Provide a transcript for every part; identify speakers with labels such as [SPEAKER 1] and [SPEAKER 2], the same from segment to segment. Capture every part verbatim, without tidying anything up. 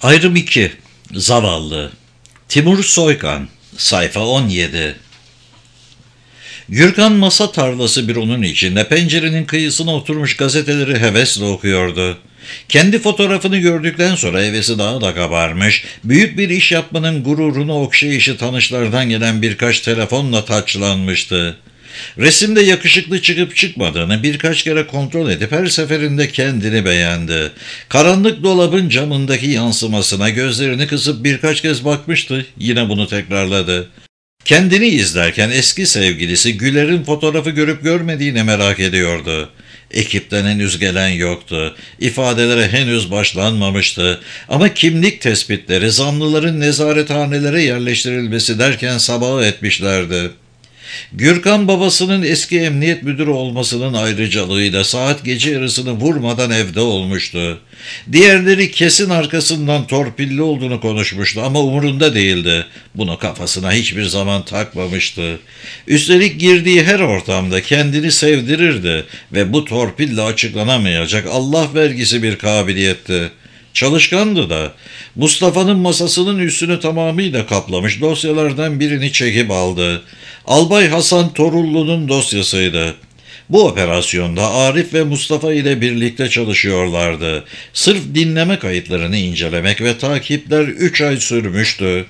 [SPEAKER 1] Ayrım iki. Zavallı. Timur Soykan. Sayfa on yedi. Gürkan masa tarlası bir onun içinde pencerenin kıyısına oturmuş gazeteleri hevesle okuyordu. Kendi fotoğrafını gördükten sonra hevesi daha da kabarmış, büyük bir iş yapmanın gururunu okşayışı tanışlardan gelen birkaç telefonla taçlanmıştı. Resimde yakışıklı çıkıp çıkmadığını birkaç kere kontrol edip her seferinde kendini beğendi. Karanlık dolabın camındaki yansımasına gözlerini kısıp birkaç kez bakmıştı, yine bunu tekrarladı. Kendini izlerken eski sevgilisi Güler'in fotoğrafı görüp görmediğini merak ediyordu. Ekipten henüz gelen yoktu. İfadelere henüz başlanmamıştı. Ama kimlik tespitleri zanlıların nezarethanelere yerleştirilmesi derken sabahı etmişlerdi. Gürkan babasının eski emniyet müdürü olmasının ayrıcalığıyla saat gece yarısını vurmadan evde olmuştu. Diğerleri kesin arkasından torpilli olduğunu konuşmuştu ama umurunda değildi. Bunu kafasına hiçbir zaman takmamıştı. Üstelik girdiği her ortamda kendini sevdirirdi ve bu torpille açıklanamayacak Allah vergisi bir kabiliyetti. Çalışkandı da. Mustafa'nın masasının üstünü tamamıyla kaplamış dosyalardan birini çekip aldı. Albay Hasan Torullu'nun dosyasıydı. Bu operasyonda Arif ve Mustafa ile birlikte çalışıyorlardı. Sırf dinleme kayıtlarını incelemek ve takipler üç ay sürmüştü.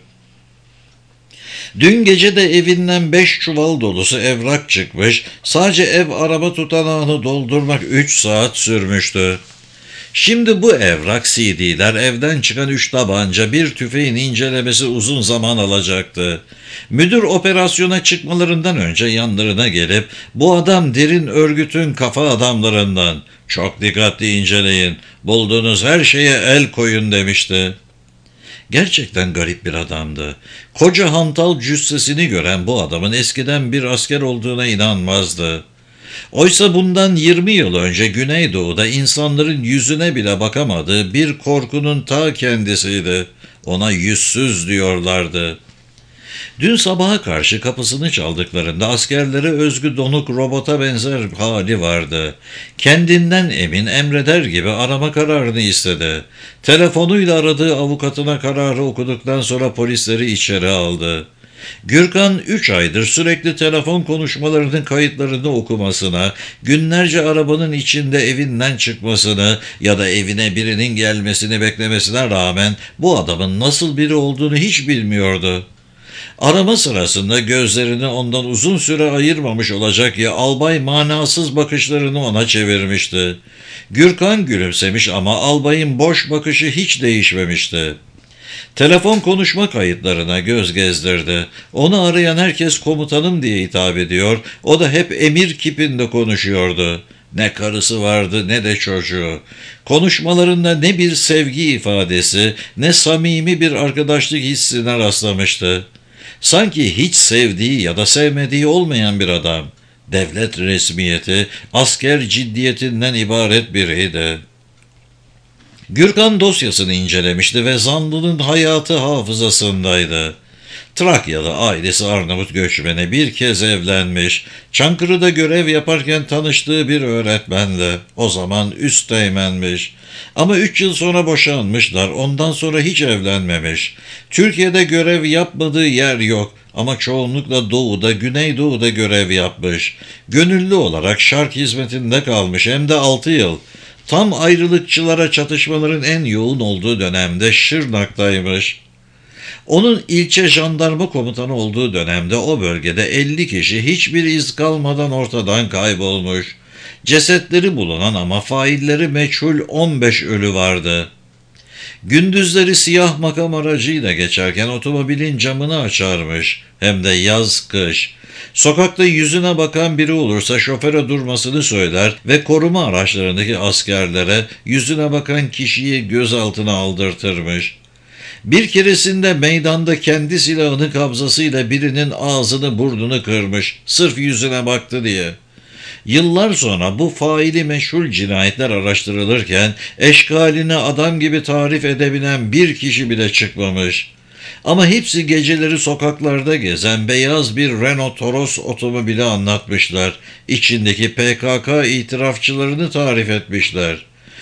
[SPEAKER 1] Dün gece de evinden beş çuval dolusu evrak çıkmış, sadece ev araba tutanağını doldurmak üç saat sürmüştü. Şimdi bu evrak, C D'ler, evden çıkan üç tabanca, bir tüfeğin incelemesi uzun zaman alacaktı. Müdür operasyona çıkmalarından önce yanlarına gelip, bu adam derin örgütün kafa adamlarından, çok dikkatli inceleyin, bulduğunuz her şeye el koyun demişti. Gerçekten garip bir adamdı. Koca hantal cüssesini gören bu adamın eskiden bir asker olduğuna inanmazdı. Oysa bundan yirmi yıl önce Güneydoğu'da insanların yüzüne bile bakamadığı bir korkunun ta kendisiydi. Ona yüzsüz diyorlardı. Dün sabaha karşı kapısını çaldıklarında askerlere özgü donuk robota benzer hali vardı. Kendinden emin, emreder gibi arama kararını istedi. Telefonuyla aradığı avukatına kararı okuduktan sonra polisleri içeri aldı. Gürkan üç aydır sürekli telefon konuşmalarının kayıtlarını okumasına, günlerce arabanın içinde evinden çıkmasını ya da evine birinin gelmesini beklemesine rağmen bu adamın nasıl biri olduğunu hiç bilmiyordu. Arama sırasında gözlerini ondan uzun süre ayırmamış olacak ya albay manasız bakışlarını ona çevirmişti. Gürkan gülümsemiş ama albayın boş bakışı hiç değişmemişti. Telefon konuşma kayıtlarına göz gezdirdi. Onu arayan herkes komutanım diye hitap ediyor, o da hep emir kipinde konuşuyordu. Ne karısı vardı ne de çocuğu. Konuşmalarında ne bir sevgi ifadesi, ne samimi bir arkadaşlık hissine rastlamıştı. Sanki hiç sevdiği ya da sevmediği olmayan bir adam. Devlet resmiyeti, asker ciddiyetinden ibaret biriydi. Gürkan dosyasını incelemişti ve zanlının hayatı hafızasındaydı. Trakyalı ailesi Arnavut göçmeni, bir kez evlenmiş, Çankırı'da görev yaparken tanıştığı bir öğretmenle, o zaman üsteğmenmiş. Ama üç yıl sonra boşanmışlar, ondan sonra hiç evlenmemiş. Türkiye'de görev yapmadığı yer yok ama çoğunlukla Doğu'da, Güneydoğu'da görev yapmış. Gönüllü olarak şark hizmetinde kalmış, hem de altı yıl. Tam ayrılıkçılara çatışmaların en yoğun olduğu dönemde Şırnak'taymış. Onun ilçe jandarma komutanı olduğu dönemde o bölgede elli kişi hiçbir iz kalmadan ortadan kaybolmuş. Cesetleri bulunan ama failleri meçhul on beş ölü vardı. Gündüzleri siyah makam aracıyla geçerken otomobilin camını açarmış, hem de yaz kış. Sokakta yüzüne bakan biri olursa şoföre durmasını söyler ve koruma araçlarındaki askerlere yüzüne bakan kişiyi gözaltına aldırtırmış. Bir keresinde meydanda kendi silahını kabzasıyla birinin ağzını burnunu kırmış, sırf yüzüne baktı diye. Yıllar sonra bu faili meşhur cinayetler araştırılırken eşkalini adam gibi tarif edebilen bir kişi bile çıkmamış. Ama hepsi geceleri sokaklarda gezen beyaz bir Renault Toros otomobili anlatmışlar. İçindeki P K K itirafçılarını tarif etmişler.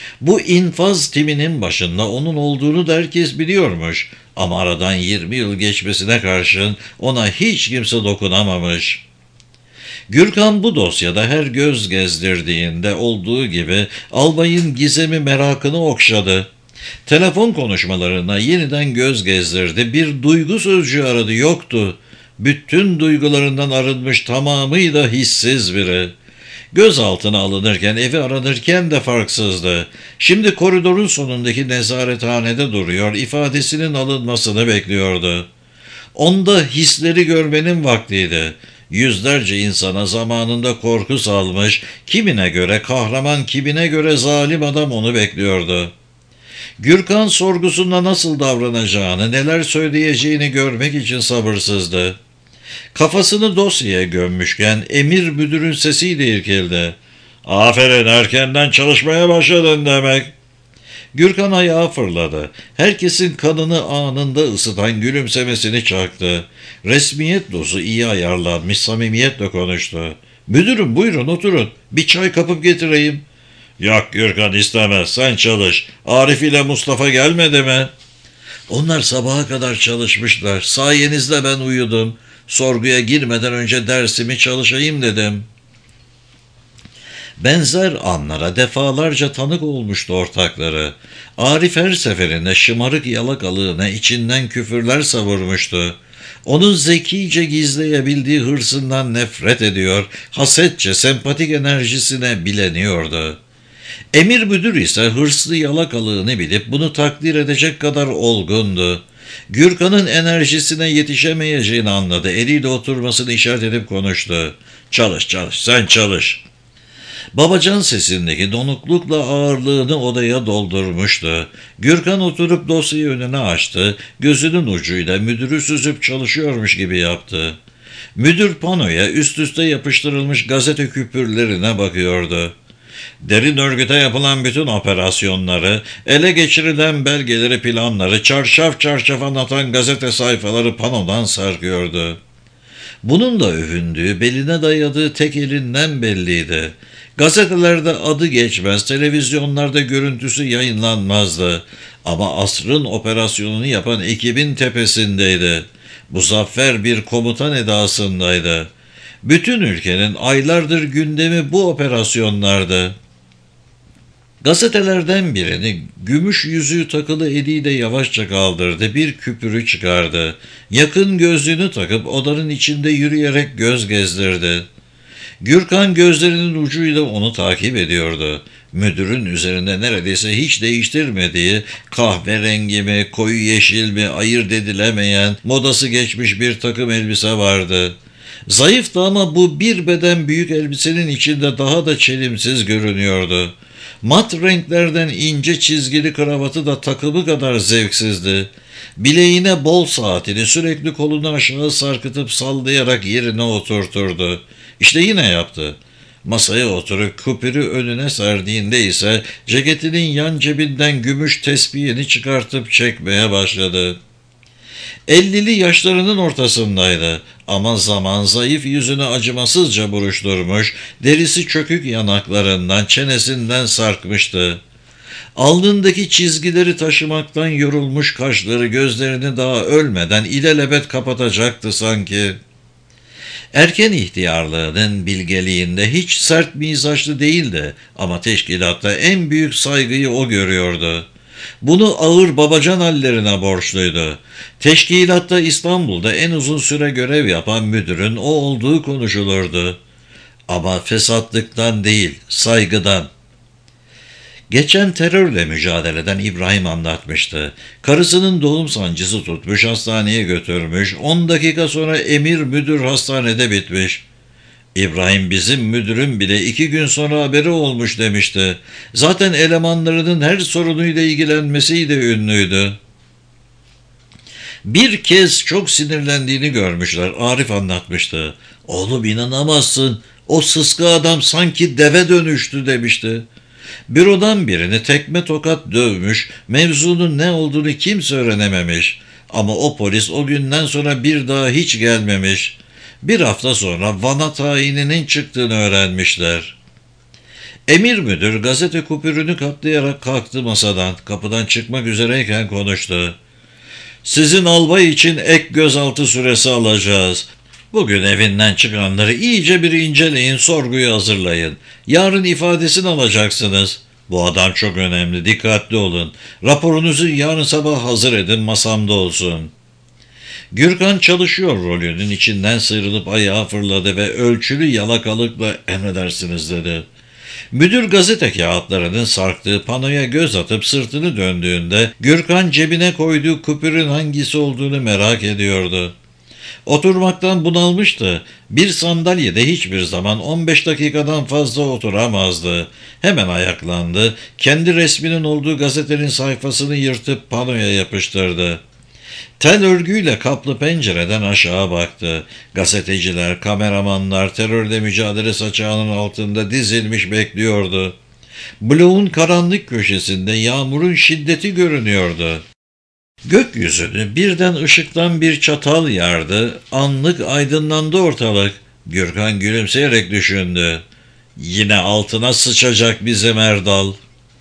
[SPEAKER 1] Bu infaz timinin başında onun olduğunu da herkes biliyormuş. Ama aradan yirmi yıl geçmesine karşın ona hiç kimse dokunamamış. Gürkan bu dosyada her göz gezdirdiğinde olduğu gibi albayın gizemi merakını okşadı. Telefon konuşmalarına yeniden göz gezdirdi. Bir duygu sözcüğü aradı, yoktu. Bütün duygularından arınmış, tamamıyla hissiz biri. Gözaltına alınırken, evi aranırken de farksızdı. Şimdi koridorun sonundaki nezarethanede duruyor, ifadesinin alınmasını bekliyordu. Onda hisleri görmenin vaktiydi. Yüzlerce insana zamanında korku salmış, kimine göre kahraman, kimine göre zalim adam onu bekliyordu. Gürkan sorgusunda nasıl davranacağını, neler söyleyeceğini görmek için sabırsızdı. Kafasını dosyaya gömmüşken emir müdürün sesiyle irkildi. "Aferin, erkenden çalışmaya başladın demek." Gürkan ayağa fırladı. Herkesin kanını anında ısıtan gülümsemesini çaktı. Resmiyet dozu iyi ayarlanmış, samimiyetle konuştu. "Müdürüm, buyurun oturun. Bir çay kapıp getireyim." "Yok Gürkan, istemez. Sen çalış. Arif ile Mustafa gelmedi mi?" "Onlar sabaha kadar çalışmışlar. Sayenizde ben uyudum. Sorguya girmeden önce dersimi çalışayım dedim." Benzer anlara defalarca tanık olmuştu ortakları. Arif her seferinde şımarık yalakalığına içinden küfürler savurmuştu. Onun zekice gizleyebildiği hırsından nefret ediyor, hasetçe sempatik enerjisine bileniyordu. Emir müdür ise hırslı yalakalığını bilip bunu takdir edecek kadar olgundu. Gürkan'ın enerjisine yetişemeyeceğini anladı. Eliyle oturmasını işaret edip konuştu. "Çalış çalış, sen çalış." Babacan sesindeki donuklukla ağırlığını odaya doldurmuştu. Gürkan oturup dosyayı önüne açtı, gözünün ucuyla müdürü süzüp çalışıyormuş gibi yaptı. Müdür panoya üst üste yapıştırılmış gazete küpürlerine bakıyordu. Derin örgüte yapılan bütün operasyonları, ele geçirilen belgeleri, planları, çarşaf çarşaf anlatan gazete sayfaları panodan sarkıyordu. Bunun da övündüğü, beline dayadığı tek elinden belliydi. Gazetelerde adı geçmez, televizyonlarda görüntüsü yayınlanmazdı. Ama asrın operasyonunu yapan ekibin tepesindeydi. Muzaffer bir komutan edasındaydı. Bütün ülkenin aylardır gündemi bu operasyonlardı. Gazetelerden birini gümüş yüzüğü takılı eliyle yavaşça kaldırdı, bir küpürü çıkardı. Yakın gözlüğünü takıp odanın içinde yürüyerek göz gezdirdi. Gürkan gözlerinin ucuyla onu takip ediyordu. Müdürün üzerinde neredeyse hiç değiştirmediği, kahverengi mi, koyu yeşil mi ayırt edilemeyen, modası geçmiş bir takım elbise vardı. Zayıftı ama bu bir beden büyük elbisenin içinde daha da çelimsiz görünüyordu. Mat renklerden ince çizgili kravatı da takımı kadar zevksizdi. Bileğine bol saatini sürekli kolunu aşağı sarkıtıp sallayarak yerine oturturdu. İşte yine yaptı. Masaya oturup küpürü önüne serdiğinde ise ceketinin yan cebinden gümüş tespihini çıkartıp çekmeye başladı. Ellili yaşlarının ortasındaydı ama zaman zayıf yüzünü acımasızca buruşturmuş, derisi çökük yanaklarından, çenesinden sarkmıştı. Alnındaki çizgileri taşımaktan yorulmuş kaşları gözlerini daha ölmeden ilelebet kapatacaktı sanki. Erken ihtiyarlığının bilgeliğinde hiç sert mizaçlı değildi ama teşkilatta en büyük saygıyı o görüyordu. Bunu ağır babacan hallerine borçluydu. Teşkilatta İstanbul'da en uzun süre görev yapan müdürün o olduğu konuşulurdu. Ama fesatlıktan değil, saygıdan. Geçen terörle mücadeleden İbrahim anlatmıştı. Karısının doğum sancısı tutmuş, hastaneye götürmüş. On dakika sonra emir müdür hastanede bitmiş. İbrahim, bizim müdürün bile iki gün sonra haberi olmuş demişti. Zaten elemanlarının her sorunuyla ilgilenmesiyle ünlüydü. Bir kez çok sinirlendiğini görmüşler. Arif anlatmıştı. "Oğlum, inanamazsın. O sıska adam sanki deve dönüştü" demişti. Bürodan birini tekme tokat dövmüş, mevzunun ne olduğunu kimse öğrenememiş. Ama o polis o günden sonra bir daha hiç gelmemiş. Bir hafta sonra Van'a tayininin çıktığını öğrenmişler. Emir müdür gazete kupürünü kaplayarak kalktı masadan. Kapıdan çıkmak üzereyken konuştu. Sizin albay için ek gözaltı süresi alacağız. Bugün evinden çıkanları iyice bir inceleyin, sorguyu hazırlayın. Yarın ifadesini alacaksınız. Bu adam çok önemli, dikkatli olun. Raporunuzu yarın sabah hazır edin, masamda olsun. Gürkan çalışıyor rolünün içinden sıyrılıp ayağa fırladı ve ölçülü yalakalıkla emredersiniz dedi. Müdür gazete kağıtlarının sarktığı panoya göz atıp sırtını döndüğünde Gürkan cebine koyduğu kupürün hangisi olduğunu merak ediyordu. Oturmaktan bunalmıştı. Bir sandalyede hiçbir zaman on beş dakikadan fazla oturamazdı. Hemen ayaklandı. Kendi resminin olduğu gazetenin sayfasını yırtıp panoya yapıştırdı. Tel örgüyle kaplı pencereden aşağı baktı. Gazeteciler, kameramanlar terörle mücadele saçağının altında dizilmiş bekliyordu. Bloğun karanlık köşesinde yağmurun şiddeti görünüyordu. Gökyüzünü birden ışıktan bir çatal yardı. Anlık aydınlandı ortalık. Gürkan gülümseyerek düşündü. Yine altına sıçacak bizim Erdal.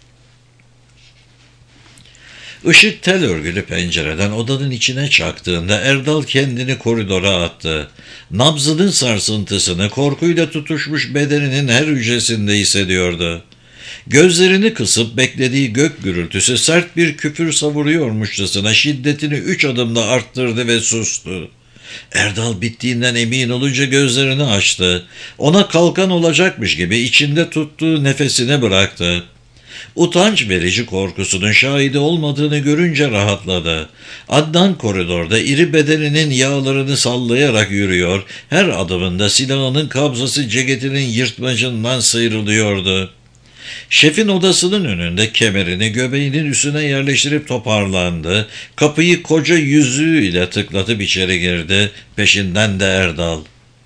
[SPEAKER 1] Işık tel örgülü pencereden odanın içine çaktığında Erdal kendini koridora attı. Nabzının sarsıntısını korkuyla tutuşmuş bedeninin her hücresinde hissediyordu. Gözlerini kısıp beklediği gök gürültüsü sert bir küfür savuruyormuşçasına şiddetini üç adımda arttırdı ve sustu. Erdal bittiğinden emin olunca gözlerini açtı. Ona kalkan olacakmış gibi içinde tuttuğu nefesine bıraktı. Utanç verici korkusunun şahidi olmadığını görünce rahatladı. Adnan koridorda iri bedeninin yağlarını sallayarak yürüyor, her adımında silahının kabzası ceketinin yırtmacından sıyrılıyordu. Şefin odasının önünde kemerini göbeğinin üstüne yerleştirip toparlandı. Kapıyı koca yüzüğüyle tıklatıp içeri girdi. Peşinden de Erdal.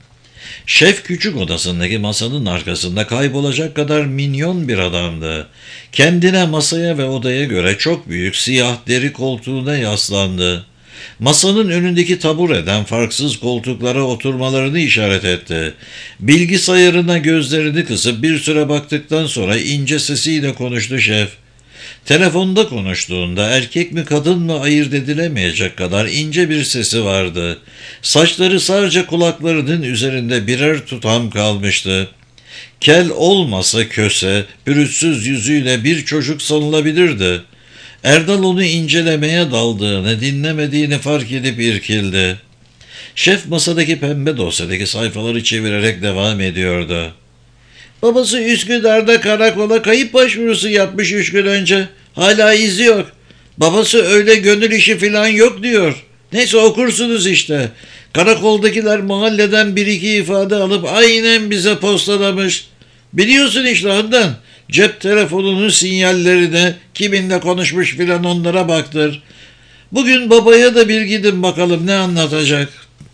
[SPEAKER 1] Şef küçük odasındaki masanın arkasında kaybolacak kadar minyon bir adamdı. Kendine masaya ve odaya göre çok büyük siyah deri koltuğuna yaslandı. Masanın önündeki tabureden farksız koltuklara oturmalarını işaret etti. Bilgisayarına gözlerini kısıp bir süre baktıktan sonra ince sesiyle konuştu şef. Telefonda konuştuğunda erkek mi kadın mı ayırt edilemeyecek kadar ince bir sesi vardı. Saçları sadece kulaklarının üzerinde birer tutam kalmıştı. Kel olmasa köse, pürüzsüz yüzüyle bir çocuk sanılabilirdi. Erdal onu incelemeye daldığını, dinlemediğini fark edip irkildi. Şef masadaki pembe dosyadaki sayfaları çevirerek devam ediyordu. Babası Üsküdar'da karakola kayıp başvurusu yapmış üç gün önce. Hala izi yok. Babası öyle gönül işi falan yok diyor. Neyse okursunuz işte. Karakoldakiler mahalleden bir iki ifade alıp aynen bize postalamış. Biliyorsun işte ondan. Cep telefonunun sinyallerine, kiminle konuşmuş filan onlara baktır. Bugün babaya da bir gidin bakalım ne anlatacak.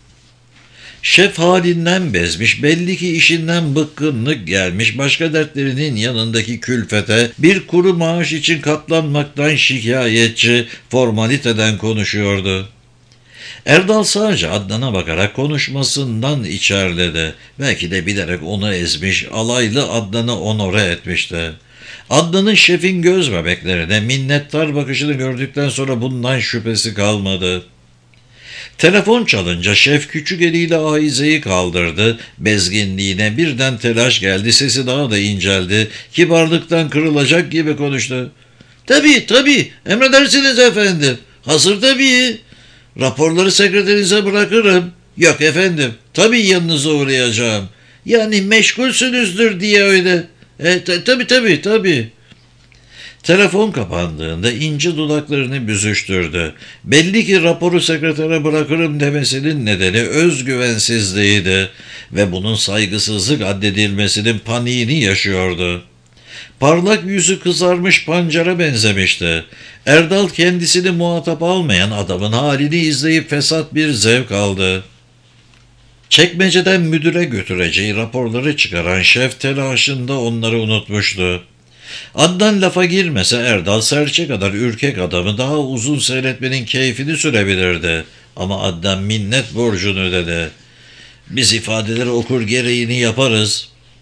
[SPEAKER 1] Şef halinden bezmiş, belli ki işinden bıkkınlık gelmiş, başka dertlerinin yanındaki külfete bir kuru maaş için katlanmaktan şikayetçi, formaliteden konuşuyordu. Erdal sadece Adnan'a bakarak konuşmasından içerledi. Belki de bilerek onu ezmiş, alaylı Adnan'ı onore etmişti. Adnan'ın şefin göz bebeklerine minnettar bakışını gördükten sonra bundan şüphesi kalmadı. Telefon çalınca şef küçük eliyle ahizeyi kaldırdı. Bezginliğine birden telaş geldi. Sesi daha da inceldi. Kibarlıktan kırılacak gibi konuştu. Tabii tabii emredersiniz efendim. Hazır tabii. Raporları sekreterinize bırakırım. Yok efendim. Tabii yanınıza uğrayacağım. Yani meşgulsünüzdür diye öyle. E, t- tabii tabii tabii. Telefon kapandığında ince dudaklarını büzüştürdü. Belli ki raporu sekretere bırakırım demesinin nedeni özgüvensizliğiydi ve bunun saygısızlık addedilmesinin paniğini yaşıyordu. Parlak yüzü kızarmış pancara benzemişti. Erdal kendisini muhatap almayan adamın halini izleyip fesat bir zevk aldı. Çekmeceden müdüre götüreceği raporları çıkaran şef telaşında onları unutmuştu. Adnan lafa girmese Erdal serçe kadar ürkek adamı daha uzun seyretmenin keyfini sürebilirdi. Ama Adnan minnet borcunu ödedi. Biz ifadeleri okur gereğini yaparız.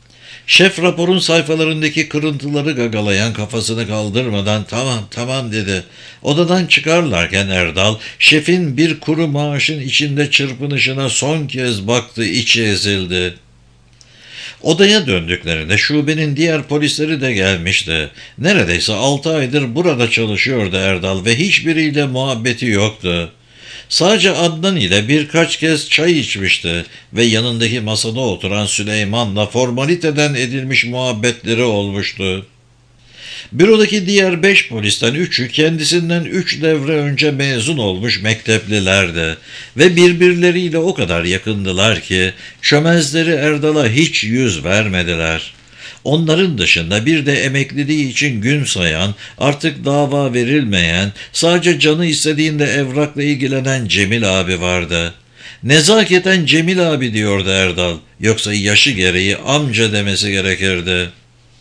[SPEAKER 1] Şef raporun sayfalarındaki kırıntıları gagalayan kafasını kaldırmadan tamam tamam dedi. Odadan çıkarlarken Erdal, şefin bir kuru maaşın içinde çırpınışına son kez baktı, içi ezildi. Odaya döndüklerinde şubenin diğer polisleri de gelmişti. Neredeyse altı aydır burada çalışıyordu Erdal ve hiçbiriyle muhabbeti yoktu. Sadece Adnan ile birkaç kez çay içmişti ve yanındaki masada oturan Süleyman'la formaliteden edilmiş muhabbetleri olmuştu. Bürodaki diğer beş polisten üçü kendisinden üç devre önce mezun olmuş mekteplilerdi ve birbirleriyle o kadar yakındılar ki çömezleri Erdal'a hiç yüz vermediler. Onların dışında bir de emekliliği için gün sayan, artık dava verilmeyen, sadece canı istediğinde evrakla ilgilenen Cemil abi vardı. Nezaketen Cemil abi diyordu Erdal, yoksa yaşı gereği amca demesi gerekirdi.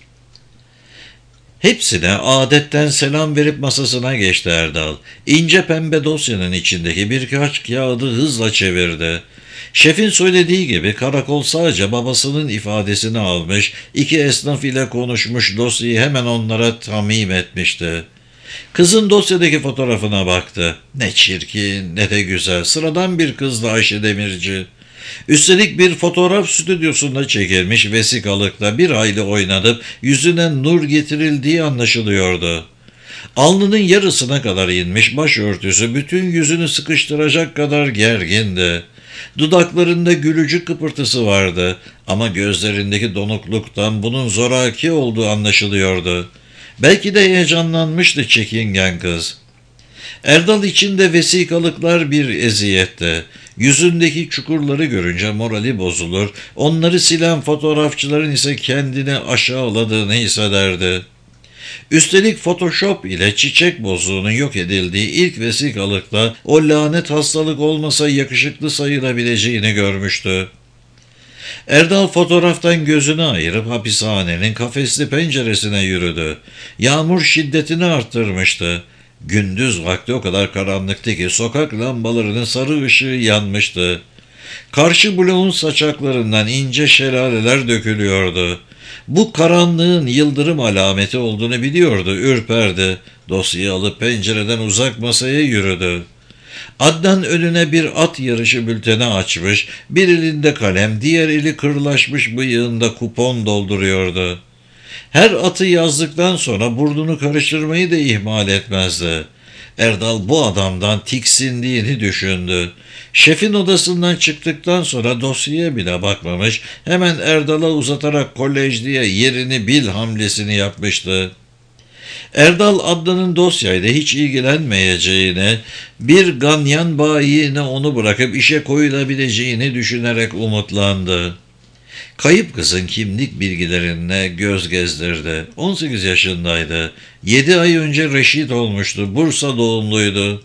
[SPEAKER 1] Hepsine adetten selam verip masasına geçti Erdal. İnce pembe dosyanın içindeki birkaç kağıdı hızla çevirdi. Şefin söylediği gibi karakol sadece babasının ifadesini almış, iki esnaf ile konuşmuş, dosyayı hemen onlara tamim etmişti. Kızın dosyadaki fotoğrafına baktı. Ne çirkin ne de güzel, sıradan bir kızdı Ayşe Demirci. Üstelik bir fotoğraf stüdyosunda çekilmiş vesikalıkta bir hayli oynanıp yüzüne nur getirildiği anlaşılıyordu. Alnının yarısına kadar inmiş başörtüsü bütün yüzünü sıkıştıracak kadar gergindi. Dudaklarında gülücük kıpırtısı vardı ama gözlerindeki donukluktan bunun zoraki olduğu anlaşılıyordu. Belki de heyecanlanmıştı çekingen kız. Erdal içinde vesikalıklar bir eziyetti. Yüzündeki çukurları görünce morali bozulur, onları silen fotoğrafçıların ise kendini aşağıladığını hissederdi. Üstelik Photoshop ile çiçek bozuğunun yok edildiği ilk vesikalıkta o lanet hastalık olmasa yakışıklı sayılabileceğini görmüştü. Erdal fotoğraftan gözünü ayırıp hapishanenin kafesli penceresine yürüdü. Yağmur şiddetini arttırmıştı. Gündüz vakti o kadar karanlıktı ki sokak lambalarının sarı ışığı yanmıştı. Karşı bloğun saçaklarından ince şelaleler dökülüyordu. Bu karanlığın yıldırım alameti olduğunu biliyordu, ürperdi. Dosyayı alıp pencereden uzak masaya yürüdü. Adnan önüne bir at yarışı bülteni açmış, bir elinde kalem, diğer eli kırlaşmış bıyığında kupon dolduruyordu. Her atı yazdıktan sonra burnunu karıştırmayı da ihmal etmezdi. Erdal bu adamdan tiksindiğini düşündü. Şefin odasından çıktıktan sonra dosyaya bile bakmamış, hemen Erdal'a uzatarak kolejliye yerini bil hamlesini yapmıştı. Erdal Adnan'ın dosyayla hiç ilgilenmeyeceğini, bir ganyan bayine onu bırakıp işe koyulabileceğini düşünerek umutlandı. Kayıp kızın kimlik bilgilerine göz gezdirdi. on sekiz yaşındaydı. yedi ay önce reşit olmuştu. Bursa doğumluydu.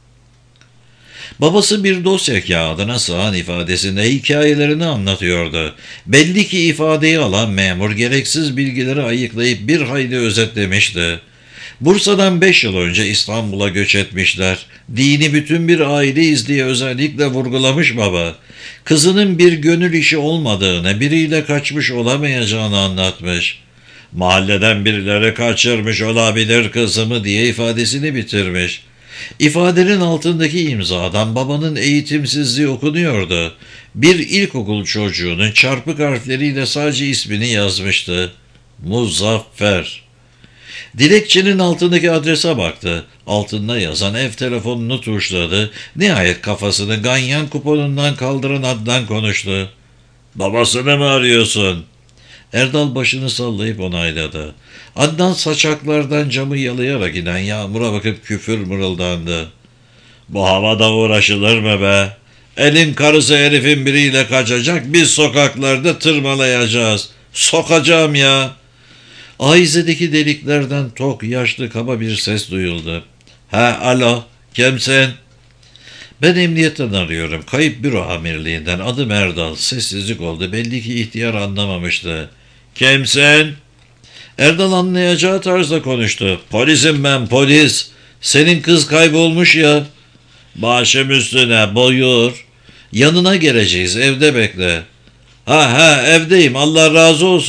[SPEAKER 1] Babası bir dosya kağıdına sığan ifadesinde hikayelerini anlatıyordu. Belli ki ifadeyi alan memur gereksiz bilgileri ayıklayıp bir hayli özetlemişti. Bursa'dan beş yıl önce İstanbul'a göç etmişler. Dini bütün bir aileyiz diye özellikle vurgulamış baba. Kızının bir gönül işi olmadığını, biriyle kaçmış olamayacağını anlatmış. Mahalleden birileri kaçırmış olabilir kızımı diye ifadesini bitirmiş. İfadenin altındaki imzadan babanın eğitimsizliği okunuyordu. Bir ilkokul çocuğunun çarpık harfleriyle sadece ismini yazmıştı. Muzaffer. Dilekçenin altındaki adrese baktı. Altında yazan ev telefonunu tuşladı. Nihayet kafasını ganyan kuponundan kaldıran Adnan konuştu. "Babasını mı arıyorsun?" Erdal başını sallayıp onayladı. Adnan saçaklardan camı yalayarak inen yağmura bakıp küfür mırıldandı. "Bu havada uğraşılır mı be? Elin karısı herifin biriyle kaçacak, biz sokaklarda tırmalayacağız. Sokacağım ya." Ahizedeki deliklerden tok, yaşlı, kaba bir ses duyuldu. "Ha, alo, kimsin?" "Ben emniyetten arıyorum. Kayıp büro amirliğinden. Adım Erdal." Sessizlik oldu. Belli ki ihtiyar anlamamıştı. "Kimsin?" Erdal anlayacağı tarzda konuştu. "Polisim ben, polis. Senin kız kaybolmuş ya." "Başım üstüne, buyur." "Yanına geleceğiz, evde bekle." "Ha ha, evdeyim, Allah razı olsun."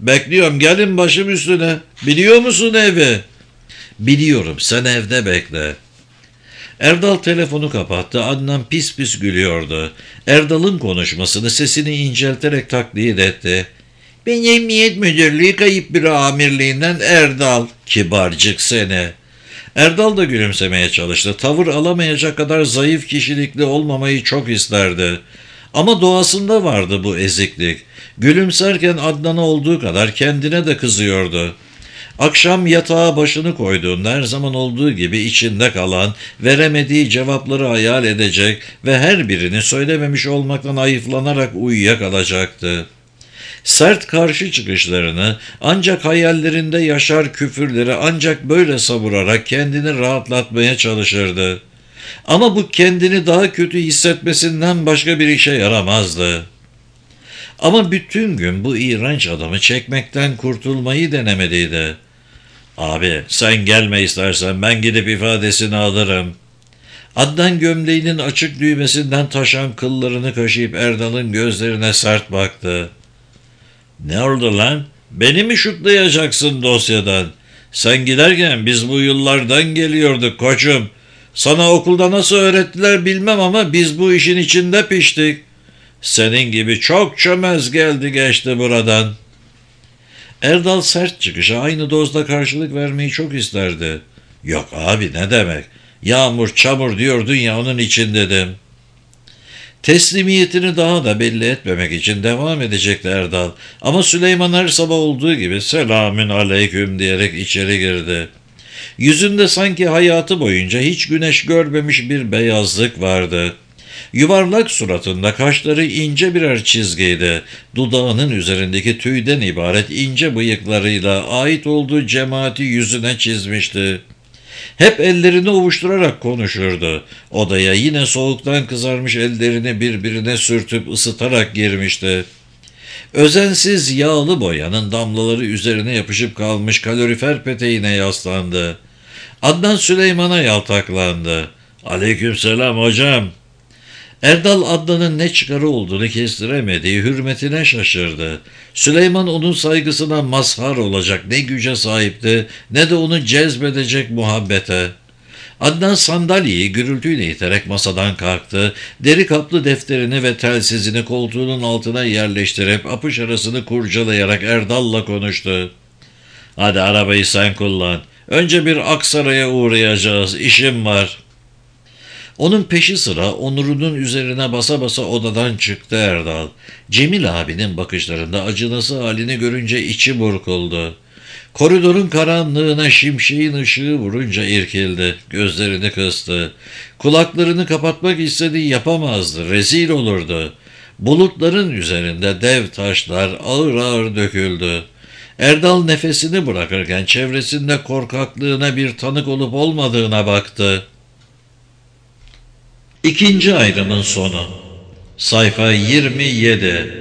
[SPEAKER 1] Bekliyorum, gelin başım üstüne. Biliyor musun evi? Biliyorum, sen evde bekle. Erdal telefonu kapattı. Adnan pis pis gülüyordu. Erdal'ın konuşmasını sesini incelterek taklit etti. Ben Emniyet Müdürlüğü Kayıp Büro Amirliğinden Erdal. Kibarcık seni. Erdal da gülümsemeye çalıştı. Tavır alamayacak kadar zayıf kişilikli olmamayı çok isterdi. Ama doğasında vardı bu eziklik. Gülümserken Adnan'a olduğu kadar kendine de kızıyordu. Akşam yatağa başını koyduğunda her zaman olduğu gibi içinde kalan, veremediği cevapları hayal edecek ve her birini söylememiş olmaktan hayıflanarak uyuyakalacaktı. Sert karşı çıkışlarını, ancak hayallerinde yaşar küfürleri ancak böyle savurarak kendini rahatlatmaya çalışırdı. Ama bu kendini daha kötü hissetmesinden başka bir işe yaramazdı. Ama bütün gün bu iğrenç adamı çekmekten kurtulmayı denemediydi. Abi sen gelme istersen, ben gidip ifadesini alırım. Adnan gömleğinin açık düğmesinden taşan kıllarını kaşıyıp Erdal'ın gözlerine sert baktı. Ne oldu lan? Beni mi şutlayacaksın dosyadan? Sen giderken biz bu yıllardan geliyorduk koçum. Sana okulda nasıl öğrettiler bilmem ama biz bu işin içinde piştik. Senin gibi çok çömez geldi geçti buradan. Erdal sert çıkışa aynı dozda karşılık vermeyi çok isterdi. Yok abi, ne demek? Yağmur çamur diyordun ya, onun için dedim. Teslimiyetini daha da belli etmemek için devam edecekti Erdal. Ama Süleyman her sabah olduğu gibi selamün aleyküm diyerek içeri girdi. Yüzünde sanki hayatı boyunca hiç güneş görmemiş bir beyazlık vardı. Yuvarlak suratında kaşları ince birer çizgiydi. Dudağının üzerindeki tüyden ibaret ince bıyıklarıyla ait olduğu cemaati yüzüne çizmişti. Hep ellerini ovuşturarak konuşurdu. Odaya yine soğuktan kızarmış ellerini birbirine sürtüp ısıtarak girmişti. Özensiz yağlı boyanın damlaları üzerine yapışıp kalmış kalorifer peteğine yaslandı. Adnan Süleyman'a yaltaklandı. Aleykümselam hocam. Erdal Adnan'ın ne çıkarı olduğunu kestiremediği hürmetine şaşırdı. Süleyman onun saygısına mazhar olacak ne güce sahipti ne de onu cezbedecek muhabbete. Adnan sandalyeyi gürültüyle iterek masadan kalktı, deri kaplı defterini ve telsizini koltuğunun altına yerleştirip apış arasını kurcalayarak Erdal'la konuştu. Hadi arabayı sen kullan. Önce bir Aksaray'a uğrayacağız, işim var. Onun peşi sıra onurunun üzerine basa basa odadan çıktı Erdal. Cemil abinin bakışlarında acınası halini görünce içi burkuldu. Koridorun karanlığına şimşeğin ışığı vurunca irkildi, gözlerini kıstı. Kulaklarını kapatmak istediği yapamazdı, rezil olurdu. Bulutların üzerinde dev taşlar ağır ağır döküldü. Erdal nefesini bırakırken çevresinde korkaklığına bir tanık olup olmadığına baktı. İkinci ayrımın sonu. Sayfa yirmi yedi.